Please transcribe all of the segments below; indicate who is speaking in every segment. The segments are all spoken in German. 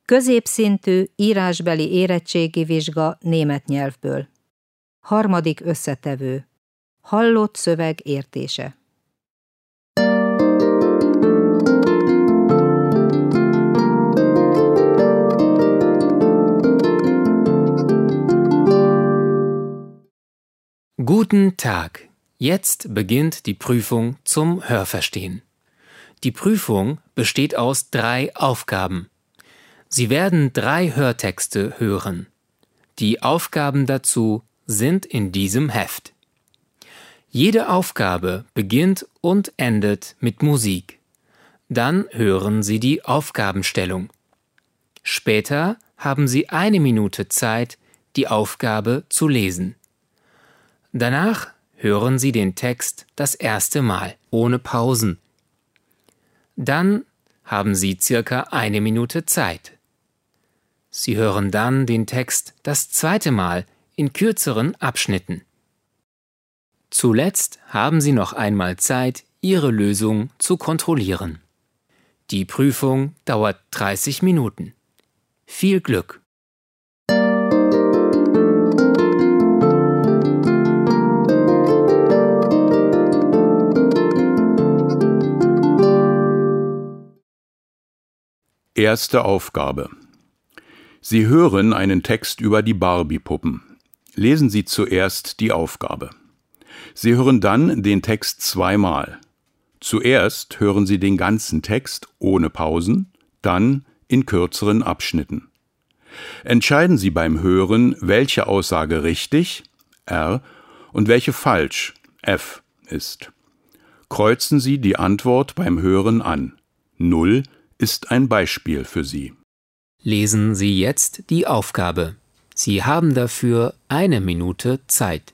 Speaker 1: Középszintű írásbeli érettségi vizsga német nyelvből. Harmadik összetevő. Hallott szöveg értése.
Speaker 2: Guten Tag. Jetzt beginnt die Prüfung zum Hörverstehen. Die Prüfung besteht aus 3 Aufgaben. Sie werden 3 Hörtexte hören. Die Aufgaben dazu sind in diesem Heft. Jede Aufgabe beginnt und endet mit Musik. Dann hören Sie die Aufgabenstellung. Später haben Sie 1 Minute Zeit, die Aufgabe zu lesen. Danach hören Sie den Text das erste Mal, ohne Pausen. Dann haben Sie circa 1 Minute Zeit. Sie hören dann den Text das zweite Mal in kürzeren Abschnitten. Zuletzt haben Sie noch einmal Zeit, Ihre Lösung zu kontrollieren. Die Prüfung dauert 30 Minuten. Viel Glück!
Speaker 3: Erste Aufgabe. Sie hören einen Text über die Barbie-Puppen. Lesen Sie zuerst die Aufgabe. Sie hören dann den Text 2-mal. Zuerst hören Sie den ganzen Text ohne Pausen, dann in kürzeren Abschnitten. Entscheiden Sie beim Hören, welche Aussage richtig, R, und welche falsch, F, ist. Kreuzen Sie die Antwort beim Hören an. 0 ist ein Beispiel für Sie.
Speaker 2: Lesen Sie jetzt die Aufgabe. Sie haben dafür 1 Minute Zeit.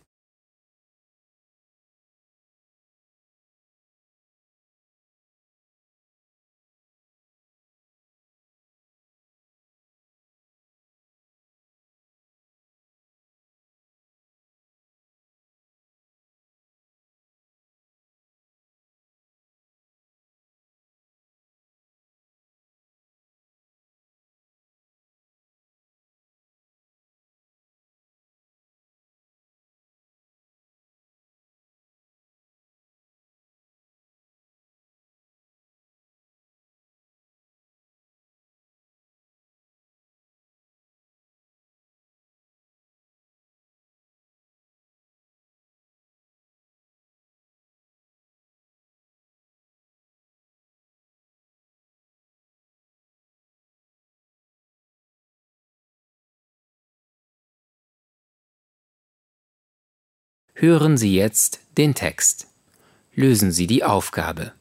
Speaker 2: Hören Sie jetzt den Text. Lösen Sie die Aufgabe.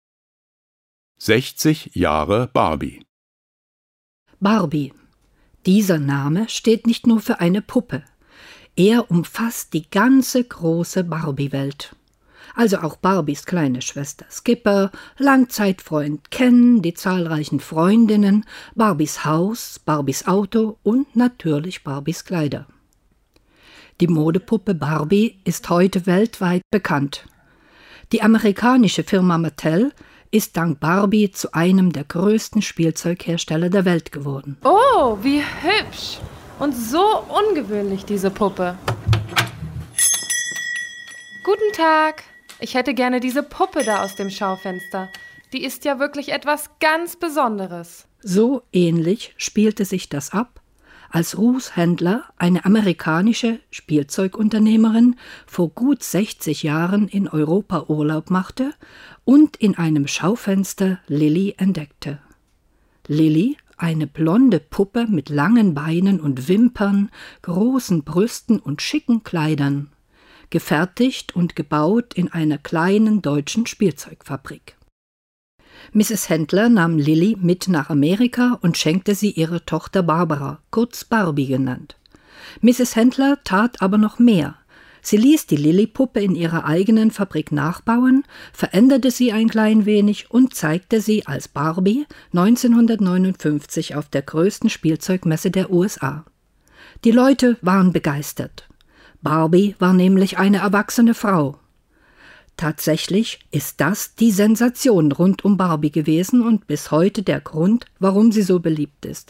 Speaker 3: 60 Jahre Barbie.
Speaker 4: Barbie. Dieser Name steht nicht nur für eine Puppe. Er umfasst die ganze große Barbie-Welt. Also auch Barbies kleine Schwester Skipper, Langzeitfreund Ken, die zahlreichen Freundinnen, Barbies Haus, Barbies Auto und natürlich Barbies Kleider. Die Modepuppe Barbie ist heute weltweit bekannt. Die amerikanische Firma Mattel ist dank Barbie zu einem der größten Spielzeughersteller der Welt geworden.
Speaker 5: Oh, wie hübsch! Und so ungewöhnlich, diese Puppe. Guten Tag! Ich hätte gerne diese Puppe da aus dem Schaufenster. Die ist ja wirklich etwas ganz Besonderes.
Speaker 4: So ähnlich spielte sich das ab, als Ruth Handler, eine amerikanische Spielzeugunternehmerin, vor gut 60 Jahren in Europa Urlaub machte und in einem Schaufenster Lilly entdeckte. Lilly, eine blonde Puppe mit langen Beinen und Wimpern, großen Brüsten und schicken Kleidern, gefertigt und gebaut in einer kleinen deutschen Spielzeugfabrik. Mrs. Handler nahm Lilly mit nach Amerika und schenkte sie ihrer Tochter Barbara, kurz Barbie genannt. Mrs. Handler tat aber noch mehr. Sie ließ die Lilly-Puppe in ihrer eigenen Fabrik nachbauen, veränderte sie ein klein wenig und zeigte sie als Barbie 1959 auf der größten Spielzeugmesse der USA. Die Leute waren begeistert. Barbie war nämlich eine erwachsene Frau. Tatsächlich ist das die Sensation rund um Barbie gewesen und bis heute der Grund, warum sie so beliebt ist.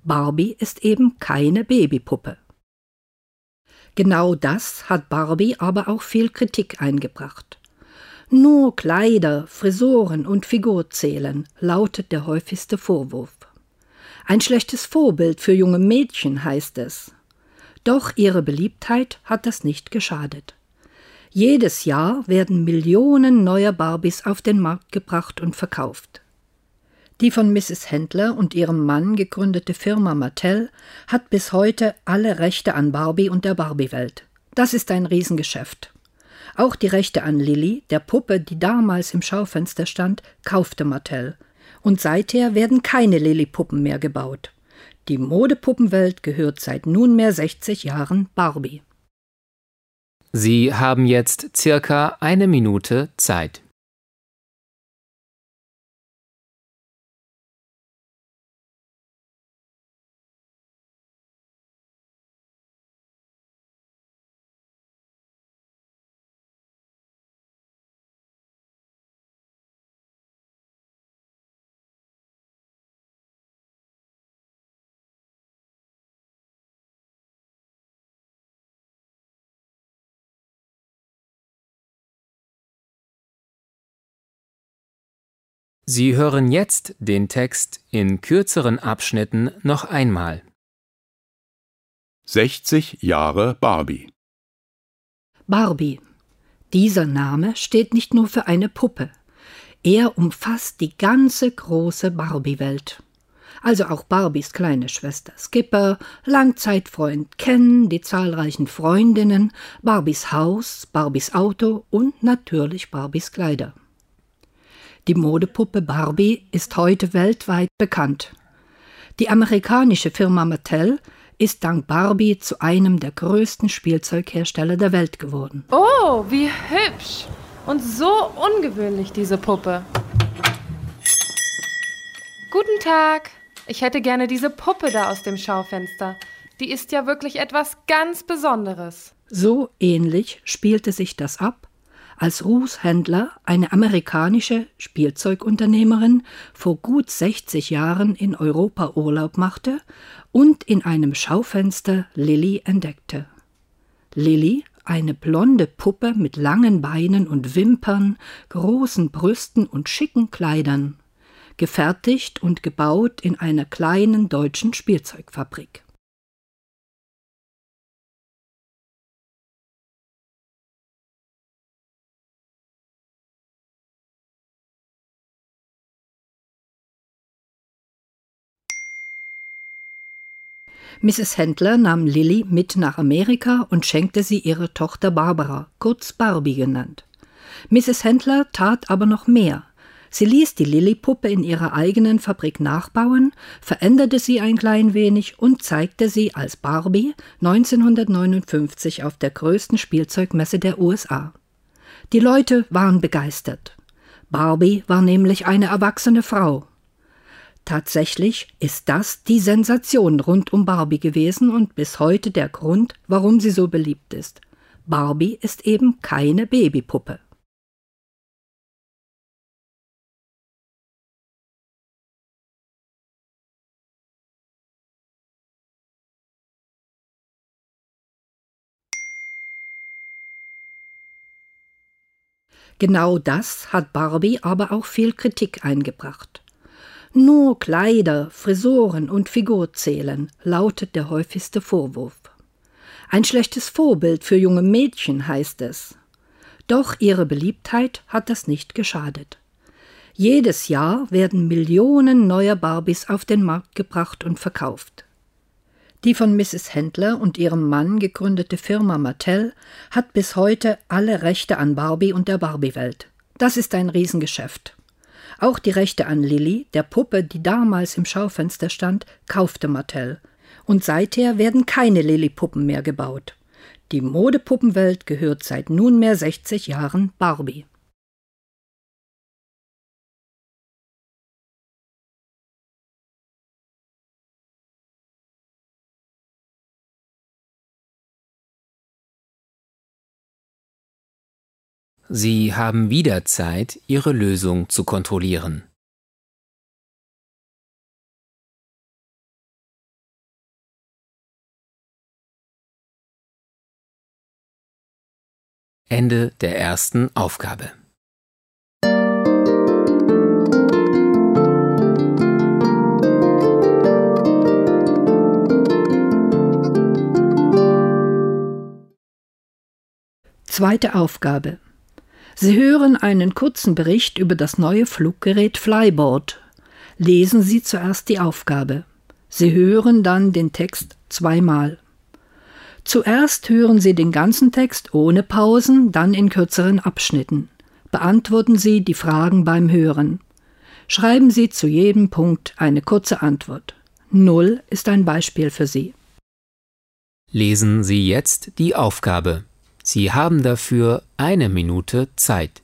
Speaker 4: Barbie ist eben keine Babypuppe. Genau das hat Barbie aber auch viel Kritik eingebracht. Nur Kleider, Frisuren und Figur zählen, lautet der häufigste Vorwurf. Ein schlechtes Vorbild für junge Mädchen, heißt es. Doch ihre Beliebtheit hat das nicht geschadet. Jedes Jahr werden Millionen neuer Barbies auf den Markt gebracht und verkauft. Die von Mrs. Handler und ihrem Mann gegründete Firma Mattel hat bis heute alle Rechte an Barbie und der Barbie-Welt. Das ist ein Riesengeschäft. Auch die Rechte an Lilli, der Puppe, die damals im Schaufenster stand, kaufte Mattel. Und seither werden keine Lilli-Puppen mehr gebaut. Die Modepuppenwelt gehört seit nunmehr 60 Jahren Barbie.
Speaker 2: Sie haben jetzt circa 1 Minute Zeit. Sie hören jetzt den Text in kürzeren Abschnitten noch einmal.
Speaker 3: 60 Jahre Barbie.
Speaker 4: Barbie. Dieser Name steht nicht nur für eine Puppe. Er umfasst die ganze große Barbie-Welt. Also auch Barbies kleine Schwester Skipper, Langzeitfreund Ken, die zahlreichen Freundinnen, Barbies Haus, Barbies Auto und natürlich Barbies Kleider. Die Modepuppe Barbie ist heute weltweit bekannt. Die amerikanische Firma Mattel ist dank Barbie zu einem der größten Spielzeughersteller der Welt geworden.
Speaker 5: Oh, wie hübsch! Und so ungewöhnlich, diese Puppe. Guten Tag. Ich hätte gerne diese Puppe da aus dem Schaufenster. Die ist ja wirklich etwas ganz Besonderes.
Speaker 4: So ähnlich spielte sich das ab, als Ruth Handler, eine amerikanische Spielzeugunternehmerin, vor gut 60 Jahren in Europa Urlaub machte und in einem Schaufenster Lilli entdeckte. Lilli, eine blonde Puppe mit langen Beinen und Wimpern, großen Brüsten und schicken Kleidern, gefertigt und gebaut in einer kleinen deutschen Spielzeugfabrik. Mrs. Handler nahm Lilli mit nach Amerika und schenkte sie ihrer Tochter Barbara, kurz Barbie genannt. Mrs. Handler tat aber noch mehr. Sie ließ die Lilli-Puppe in ihrer eigenen Fabrik nachbauen, veränderte sie ein klein wenig und zeigte sie als Barbie 1959 auf der größten Spielzeugmesse der USA. Die Leute waren begeistert. Barbie war nämlich eine erwachsene Frau. Tatsächlich ist das die Sensation rund um Barbie gewesen und bis heute der Grund, warum sie so beliebt ist. Barbie ist eben keine Babypuppe. Genau das hat Barbie aber auch viel Kritik eingebracht. Nur Kleider, Frisuren und Figur zählen, lautet der häufigste Vorwurf. Ein schlechtes Vorbild für junge Mädchen, heißt es. Doch ihre Beliebtheit hat das nicht geschadet. Jedes Jahr werden Millionen neuer Barbies auf den Markt gebracht und verkauft. Die von Mrs. Handler und ihrem Mann gegründete Firma Mattel hat bis heute alle Rechte an Barbie und der Barbie-Welt. Das ist ein Riesengeschäft. Auch die Rechte an Lilli, der Puppe, die damals im Schaufenster stand, kaufte Mattel. Und seither werden keine Lilli-Puppen mehr gebaut. Die Modepuppenwelt gehört seit nunmehr 60 Jahren Barbie.
Speaker 2: Sie haben wieder Zeit, Ihre Lösung zu kontrollieren. Ende der ersten Aufgabe.
Speaker 4: Zweite Aufgabe. Sie hören einen kurzen Bericht über das neue Fluggerät Flyboard. Lesen Sie zuerst die Aufgabe. Sie hören dann den Text zweimal. Zuerst hören Sie den ganzen Text ohne Pausen, dann in kürzeren Abschnitten. Beantworten Sie die Fragen beim Hören. Schreiben Sie zu jedem Punkt eine kurze Antwort. 0 ist ein Beispiel für Sie.
Speaker 2: Lesen Sie jetzt die Aufgabe. Sie haben dafür 1 Minute Zeit.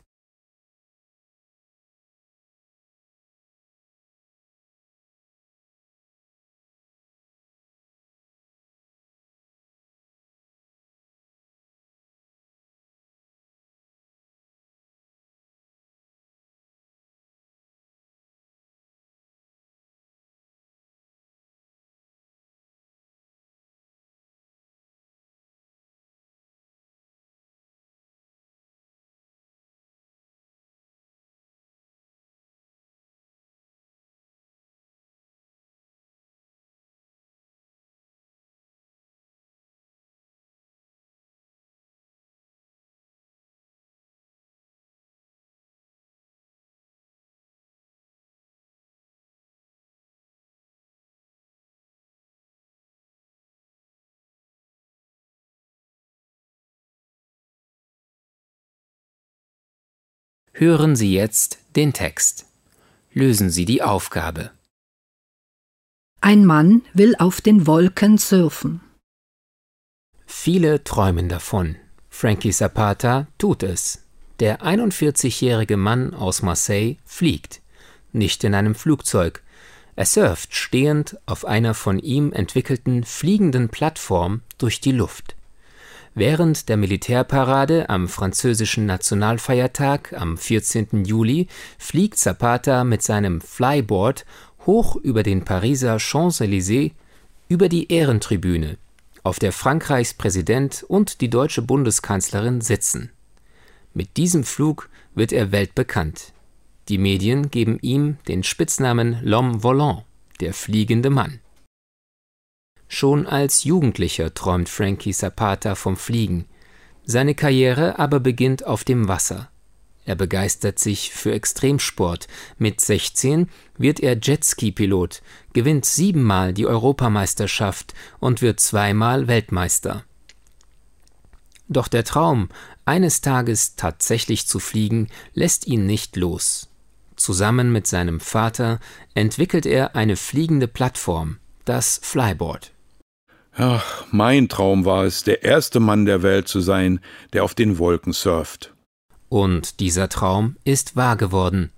Speaker 2: Hören Sie jetzt den Text. Lösen Sie die Aufgabe.
Speaker 4: Ein Mann will auf den Wolken surfen.
Speaker 2: Viele träumen davon. Frankie Zapata tut es. Der 41-jährige Mann aus Marseille fliegt. Nicht in einem Flugzeug. Er surft stehend auf einer von ihm entwickelten fliegenden Plattform durch die Luft. Während der Militärparade am französischen Nationalfeiertag am 14. Juli fliegt Zapata mit seinem Flyboard hoch über den Pariser Champs-Élysées über die Ehrentribüne, auf der Frankreichs Präsident und die deutsche Bundeskanzlerin sitzen. Mit diesem Flug wird er weltbekannt. Die Medien geben ihm den Spitznamen L'Homme Volant, der fliegende Mann. Schon als Jugendlicher träumt Frankie Zapata vom Fliegen. Seine Karriere aber beginnt auf dem Wasser. Er begeistert sich für Extremsport. Mit 16 wird er Jetski-Pilot, gewinnt 7-mal die Europameisterschaft und wird 2-mal Weltmeister. Doch der Traum, eines Tages tatsächlich zu fliegen, lässt ihn nicht los. Zusammen mit seinem Vater entwickelt er eine fliegende Plattform, das Flyboard.
Speaker 3: Ach, mein Traum war es, der erste Mann der Welt zu sein, der auf den Wolken surft.
Speaker 2: Und dieser Traum ist wahr geworden.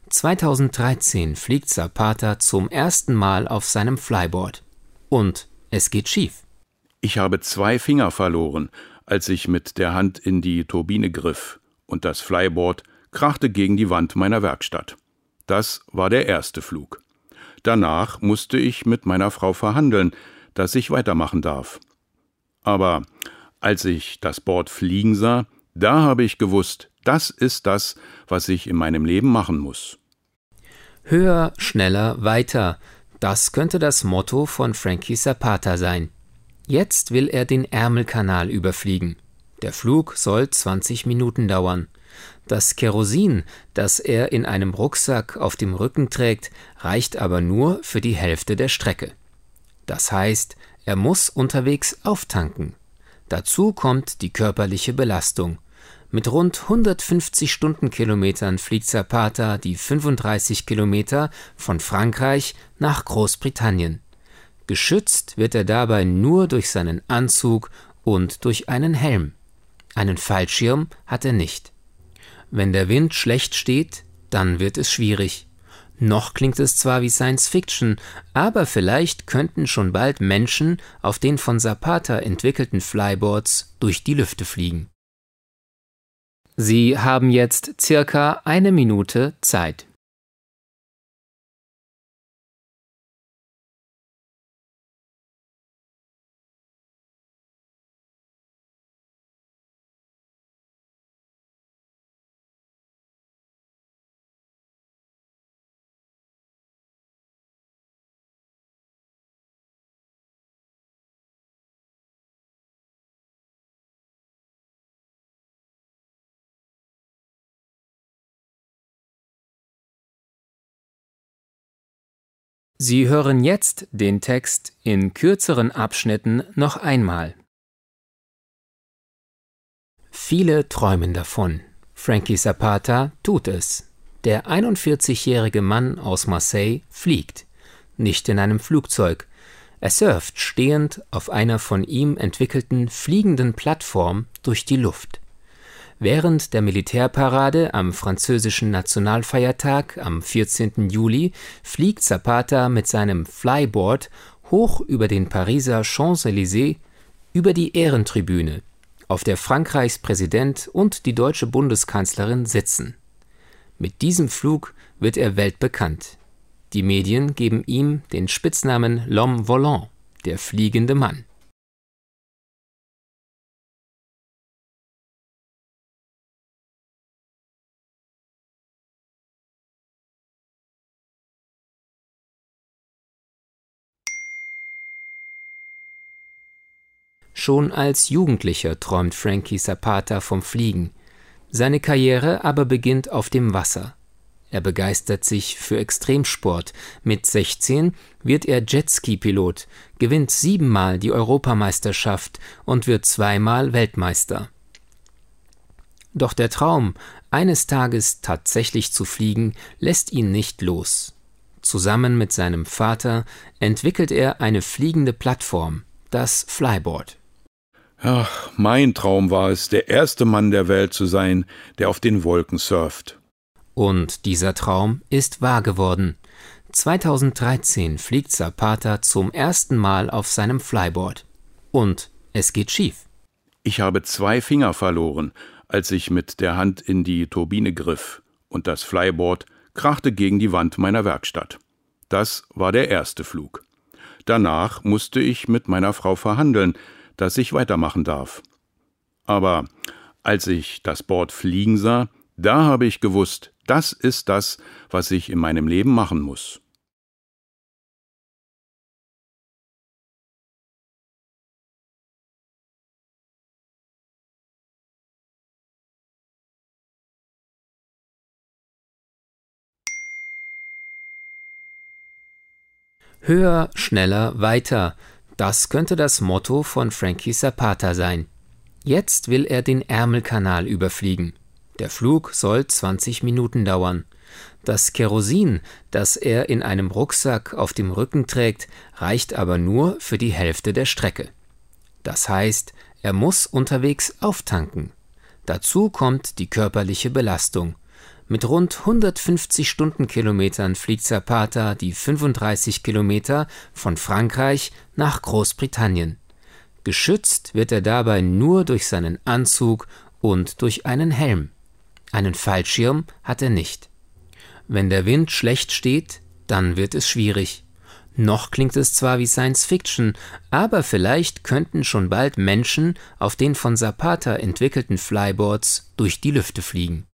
Speaker 2: 2013 fliegt Zapata zum ersten Mal auf seinem Flyboard. Und es geht schief.
Speaker 3: Ich habe 2 Finger verloren, als ich mit der Hand in die Turbine griff, und das Flyboard krachte gegen die Wand meiner Werkstatt. Das war der erste Flug. Danach musste ich mit meiner Frau verhandeln, dass ich weitermachen darf. Aber als ich das Board fliegen sah, da habe ich gewusst, das ist das, was ich in meinem Leben machen muss.
Speaker 2: Höher, schneller, weiter. Das könnte das Motto von Frankie Zapata sein. Jetzt will er den Ärmelkanal überfliegen. Der Flug soll 20 Minuten dauern. Das Kerosin, das er in einem Rucksack auf dem Rücken trägt, reicht aber nur für die Hälfte der Strecke. Das heißt, er muss unterwegs auftanken. Dazu kommt die körperliche Belastung. Mit rund 150 Stundenkilometern fliegt Zapata die 35 Kilometer von Frankreich nach Großbritannien. Geschützt wird er dabei nur durch seinen Anzug und durch einen Helm. Einen Fallschirm hat er nicht. Wenn der Wind schlecht steht, dann wird es schwierig. Noch klingt es zwar wie Science Fiction, aber vielleicht könnten schon bald Menschen auf den von Zapata entwickelten Flyboards durch die Lüfte fliegen. Sie haben jetzt circa 1 Minute Zeit. Sie hören jetzt den Text in kürzeren Abschnitten noch einmal. Viele träumen davon. Frankie Zapata tut es. Der 41-jährige Mann aus Marseille fliegt. Nicht in einem Flugzeug. Er surft stehend auf einer von ihm entwickelten fliegenden Plattform durch die Luft. Während der Militärparade am französischen Nationalfeiertag am 14. Juli fliegt Zapata mit seinem Flyboard hoch über den Pariser Champs-Élysées über die Ehrentribüne, auf der Frankreichs Präsident und die deutsche Bundeskanzlerin sitzen. Mit diesem Flug wird er weltbekannt. Die Medien geben ihm den Spitznamen L'Homme Volant, der fliegende Mann. Schon als Jugendlicher träumt Frankie Zapata vom Fliegen. Seine Karriere aber beginnt auf dem Wasser. Er begeistert sich für Extremsport. Mit 16 wird er Jetski-Pilot, gewinnt 7-mal die Europameisterschaft und wird 2-mal Weltmeister. Doch der Traum, eines Tages tatsächlich zu fliegen, lässt ihn nicht los. Zusammen mit seinem Vater entwickelt er eine fliegende Plattform, das Flyboard.
Speaker 3: Ach, mein Traum war es, der erste Mann der Welt zu sein, der auf den Wolken surft.
Speaker 2: Und dieser Traum ist wahr geworden. 2013 fliegt Zapata zum ersten Mal auf seinem Flyboard. Und es geht schief.
Speaker 3: Ich habe 2 Finger verloren, als ich mit der Hand in die Turbine griff, und das Flyboard krachte gegen die Wand meiner Werkstatt. Das war der erste Flug. Danach musste ich mit meiner Frau verhandeln, dass ich weitermachen darf. Aber als ich das Board fliegen sah, da habe ich gewusst, das ist das, was ich in meinem Leben machen muss.
Speaker 2: Höher, schneller, weiter. Das könnte das Motto von Frankie Zapata sein. Jetzt will er den Ärmelkanal überfliegen. Der Flug soll 20 Minuten dauern. Das Kerosin, das er in einem Rucksack auf dem Rücken trägt, reicht aber nur für die Hälfte der Strecke. Das heißt, er muss unterwegs auftanken. Dazu kommt die körperliche Belastung. Mit rund 150 Stundenkilometern fliegt Zapata die 35 Kilometer von Frankreich nach Großbritannien. Geschützt wird er dabei nur durch seinen Anzug und durch einen Helm. Einen Fallschirm hat er nicht. Wenn der Wind schlecht steht, dann wird es schwierig. Noch klingt es zwar wie Science Fiction, aber vielleicht könnten schon bald Menschen auf den von Zapata entwickelten Flyboards durch die Lüfte fliegen.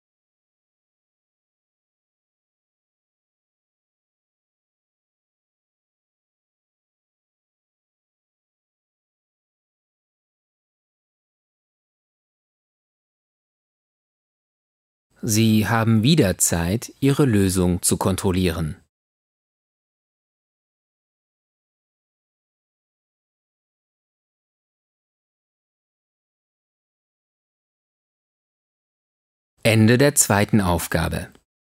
Speaker 2: Sie haben wieder Zeit, Ihre Lösung zu kontrollieren. Ende der zweiten Aufgabe.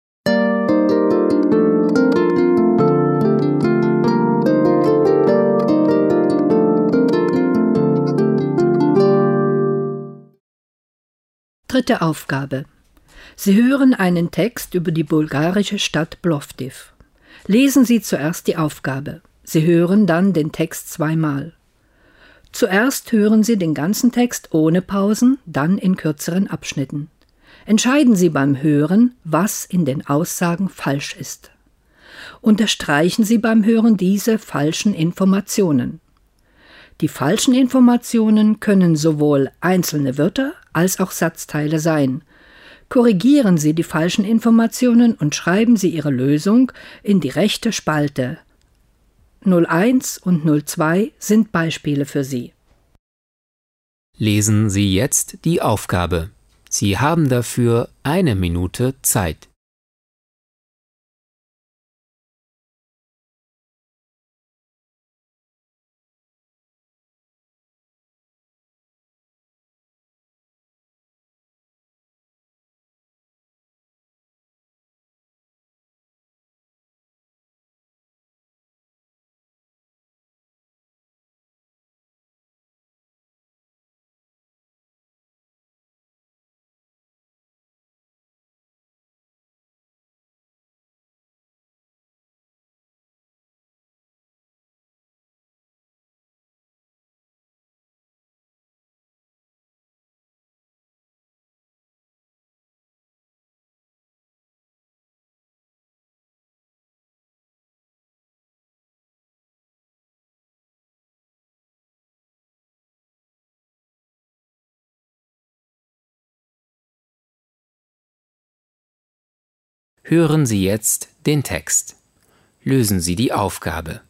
Speaker 4: Dritte Aufgabe. Sie hören einen Text über die bulgarische Stadt Plovdiv. Lesen Sie zuerst die Aufgabe. Sie hören dann den Text 2-mal. Zuerst hören Sie den ganzen Text ohne Pausen, dann in kürzeren Abschnitten. Entscheiden Sie beim Hören, was in den Aussagen falsch ist. Unterstreichen Sie beim Hören diese falschen Informationen. Die falschen Informationen können sowohl einzelne Wörter als auch Satzteile sein. Korrigieren Sie die falschen Informationen und schreiben Sie Ihre Lösung in die rechte Spalte. 01 und 02 sind Beispiele für Sie.
Speaker 2: Lesen Sie jetzt die Aufgabe. Sie haben dafür 1 Minute Zeit. Hören Sie jetzt den Text. Lösen Sie die Aufgabe.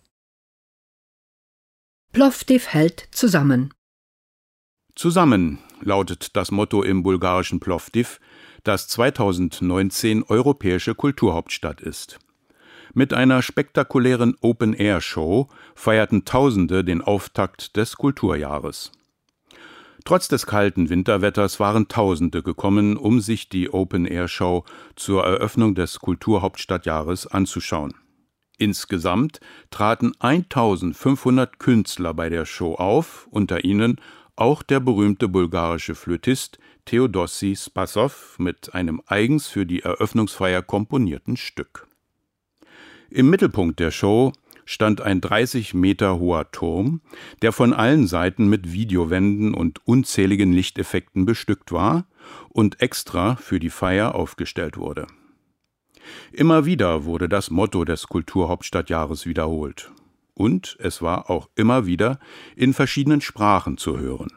Speaker 4: Plovdiv hält zusammen.
Speaker 3: Zusammen lautet das Motto im bulgarischen Plovdiv, das 2019 europäische Kulturhauptstadt ist. Mit einer spektakulären Open-Air-Show feierten Tausende den Auftakt des Kulturjahres. Trotz des kalten Winterwetters waren Tausende gekommen, um sich die Open-Air-Show zur Eröffnung des Kulturhauptstadtjahres anzuschauen. Insgesamt traten 1500 Künstler bei der Show auf, unter ihnen auch der berühmte bulgarische Flötist Theodossi Spassow mit einem eigens für die Eröffnungsfeier komponierten Stück. Im Mittelpunkt der Show stand ein 30 Meter hoher Turm, der von allen Seiten mit Videowänden und unzähligen Lichteffekten bestückt war und extra für die Feier aufgestellt wurde. Immer wieder wurde das Motto des Kulturhauptstadtjahres wiederholt. Und es war auch immer wieder in verschiedenen Sprachen zu hören.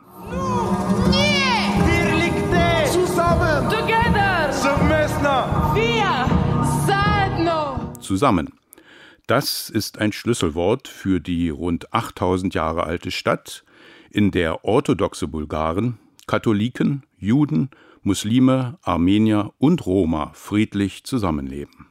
Speaker 3: Zusammen. Das ist ein Schlüsselwort für die rund 8000 Jahre alte Stadt, in der orthodoxe Bulgaren, Katholiken, Juden, Muslime, Armenier und Roma friedlich zusammenleben.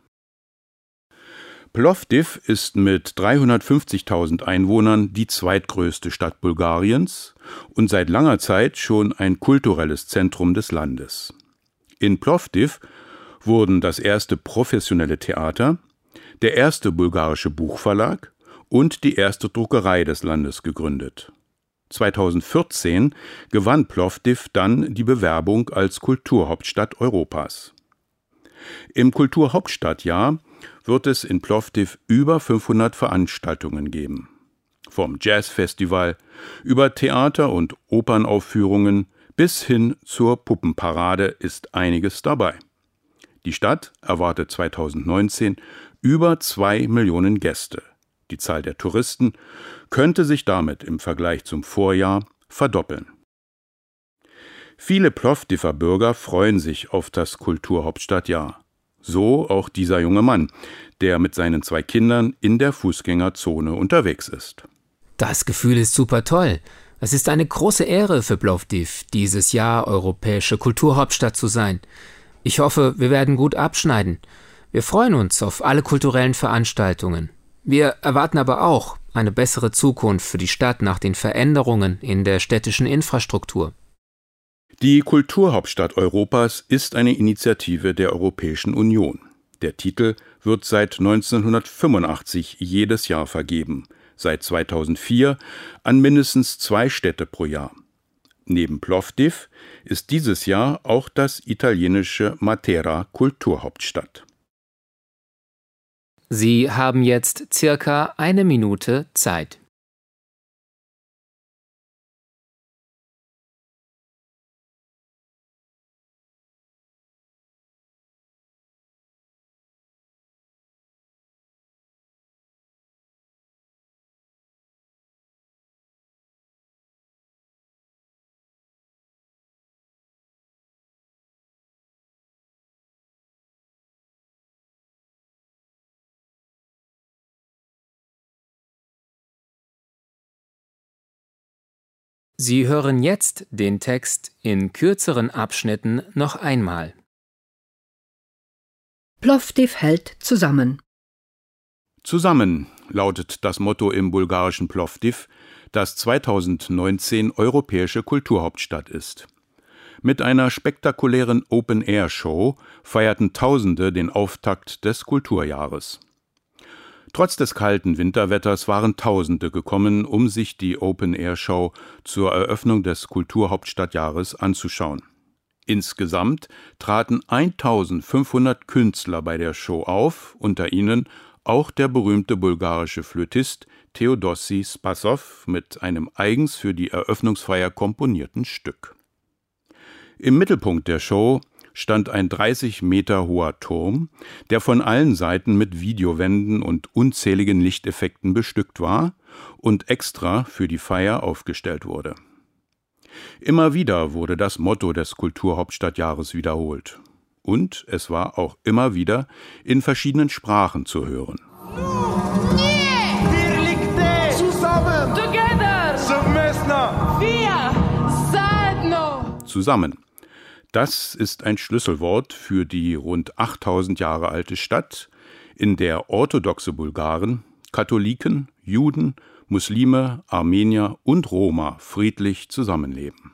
Speaker 3: Plovdiv ist mit 350.000 Einwohnern die zweitgrößte Stadt Bulgariens und seit langer Zeit schon ein kulturelles Zentrum des Landes. In Plovdiv wurden das erste professionelle Theater, der erste bulgarische Buchverlag und die erste Druckerei des Landes gegründet. 2014 gewann Plovdiv dann die Bewerbung als Kulturhauptstadt Europas. Im Kulturhauptstadtjahr wird es in Plovdiv über 500 Veranstaltungen geben. Vom Jazzfestival über Theater- und Opernaufführungen bis hin zur Puppenparade ist einiges dabei. Die Stadt erwartet 2019 über 2 Millionen Gäste. Die Zahl der Touristen könnte sich damit im Vergleich zum Vorjahr verdoppeln. Viele Plovdiver Bürger freuen sich auf das Kulturhauptstadtjahr. So auch dieser junge Mann, der mit seinen 2 Kindern in der Fußgängerzone unterwegs ist.
Speaker 2: Das Gefühl ist super toll. Es ist eine große Ehre für Plovdiv, dieses Jahr europäische Kulturhauptstadt zu sein. Ich hoffe, wir werden gut abschneiden. Wir freuen uns auf alle kulturellen Veranstaltungen. Wir erwarten aber auch eine bessere Zukunft für die Stadt nach den Veränderungen in der städtischen Infrastruktur.
Speaker 3: Die Kulturhauptstadt Europas ist eine Initiative der Europäischen Union. Der Titel wird seit 1985 jedes Jahr vergeben, seit 2004 an mindestens 2 Städte pro Jahr. Neben Plovdiv ist dieses Jahr auch das italienische Matera Kulturhauptstadt.
Speaker 2: Sie haben jetzt circa 1 Minute Zeit. Sie hören jetzt den Text in kürzeren Abschnitten noch einmal.
Speaker 4: Plovdiv hält zusammen.
Speaker 3: Zusammen lautet das Motto im bulgarischen Plovdiv, das 2019 europäische Kulturhauptstadt ist. Mit einer spektakulären Open-Air-Show feierten Tausende den Auftakt des Kulturjahres. Trotz des kalten Winterwetters waren Tausende gekommen, um sich die Open-Air-Show zur Eröffnung des Kulturhauptstadtjahres anzuschauen. Insgesamt traten 1500 Künstler bei der Show auf, unter ihnen auch der berühmte bulgarische Flötist Theodossi Spassow mit einem eigens für die Eröffnungsfeier komponierten Stück. Im Mittelpunkt der Show stand ein 30 Meter hoher Turm, der von allen Seiten mit Videowänden und unzähligen Lichteffekten bestückt war und extra für die Feier aufgestellt wurde. Immer wieder wurde das Motto des Kulturhauptstadtjahres wiederholt. und es war auch immer wieder in verschiedenen Sprachen zu hören. Zusammen. Das ist ein Schlüsselwort für die rund 8000 Jahre alte Stadt, in der orthodoxe Bulgaren, Katholiken, Juden, Muslime, Armenier und Roma friedlich zusammenleben.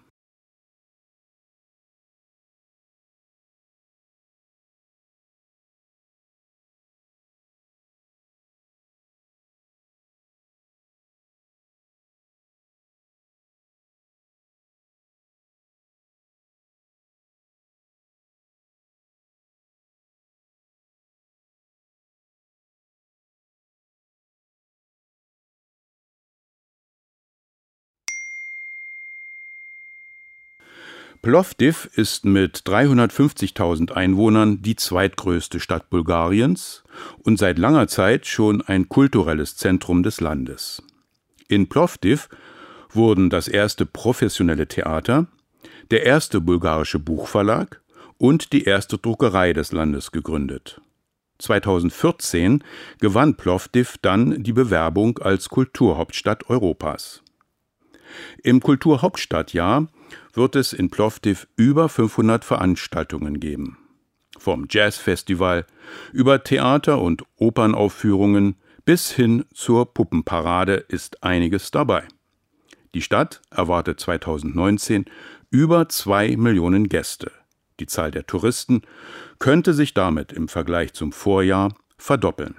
Speaker 3: Plovdiv ist mit 350.000 Einwohnern die zweitgrößte Stadt Bulgariens und seit langer Zeit schon ein kulturelles Zentrum des Landes. In Plovdiv wurden das erste professionelle Theater, der erste bulgarische Buchverlag und die erste Druckerei des Landes gegründet. 2014 gewann Plovdiv dann die Bewerbung als Kulturhauptstadt Europas. Im Kulturhauptstadtjahr wird es in Plovdiv über 500 Veranstaltungen geben. Vom Jazzfestival über Theater- und Opernaufführungen bis hin zur Puppenparade ist einiges dabei. Die Stadt erwartet 2019 über 2 Millionen Gäste. Die Zahl der Touristen könnte sich damit im Vergleich zum Vorjahr verdoppeln.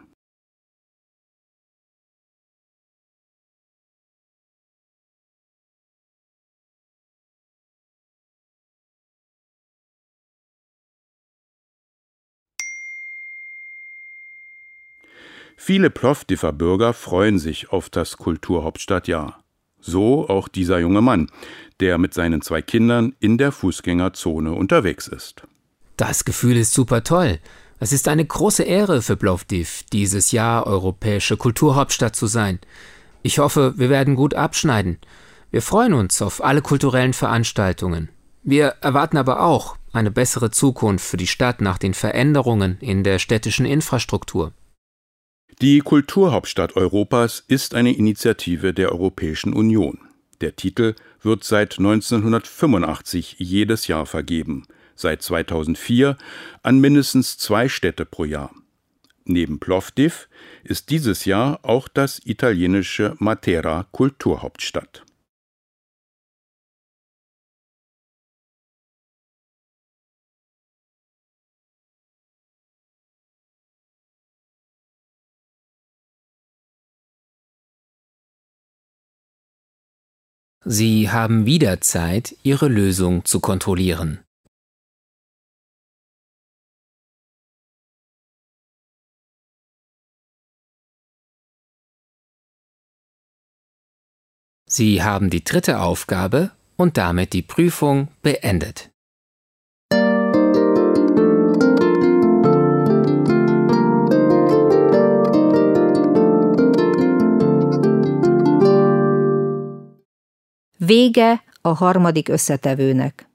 Speaker 3: Viele Plovdiver Bürger freuen sich auf das Kulturhauptstadtjahr. So auch dieser junge Mann, der mit seinen 2 Kindern in der Fußgängerzone unterwegs ist.
Speaker 2: Das Gefühl ist super toll. Es ist eine große Ehre für Plovdiv, dieses Jahr europäische Kulturhauptstadt zu sein. Ich hoffe, wir werden gut abschneiden. Wir freuen uns auf alle kulturellen Veranstaltungen. Wir erwarten aber auch eine bessere Zukunft für die Stadt nach den Veränderungen in der städtischen Infrastruktur.
Speaker 3: Die Kulturhauptstadt Europas ist eine Initiative der Europäischen Union. Der Titel wird seit 1985 jedes Jahr vergeben, seit 2004 an mindestens 2 Städte pro Jahr. Neben Plovdiv ist dieses Jahr auch das italienische Matera Kulturhauptstadt.
Speaker 2: Sie haben wieder Zeit, Ihre Lösung zu kontrollieren. Sie haben die 3. Aufgabe und damit die Prüfung beendet.
Speaker 1: Vége a harmadik összetevőnek.